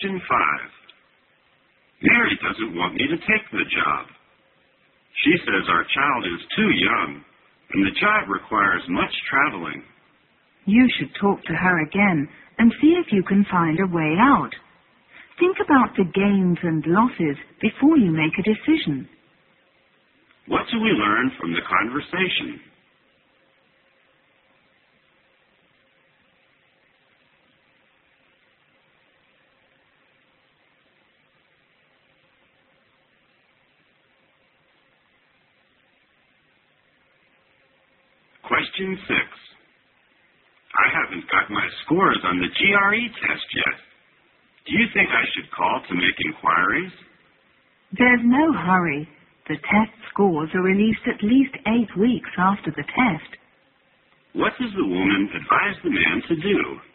Question 5. Mary doesn't want me to take the job. She says our child is too young, and the job requires much traveling. You should talk to her again and see if you can find a way out. Think about the gains and losses before you make a decision. What do we learn from the conversation? Question 6. I haven't got my scores on the GRE test yet. Do you think I should call to make inquiries? There's no hurry. The test scores are released at least 8 weeks after the test. What does the woman advise the man to do?